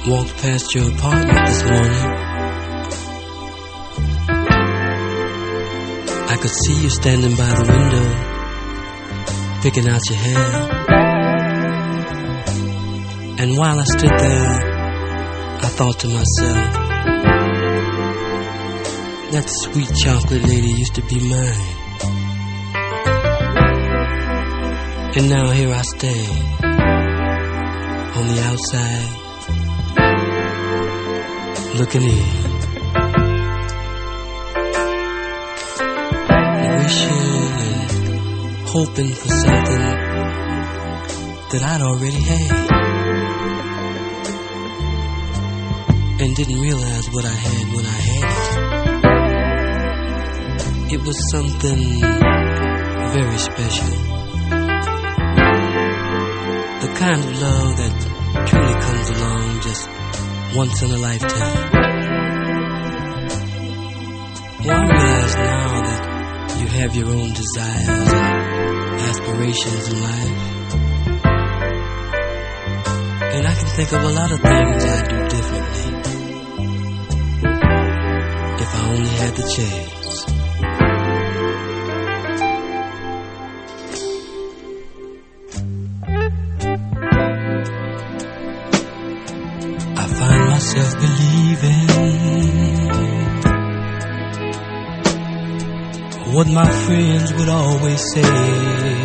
Walked past your apartment this morning. I could see you standing by the window, picking out your hair. And while I stood there, I thought to myself, that sweet chocolate lady used to be mine. And now here I stand, on the outside, looking in, wishing and hoping for something that I'd already had, and didn't realize what I had when I had it. It was something very special, the kind of love that truly comes along just once in a lifetime. Well, I realize now that you have your own desires and aspirations in life, and I can think of a lot of things I'd do differently if I only had the chance. Myself believing what my friends would always say.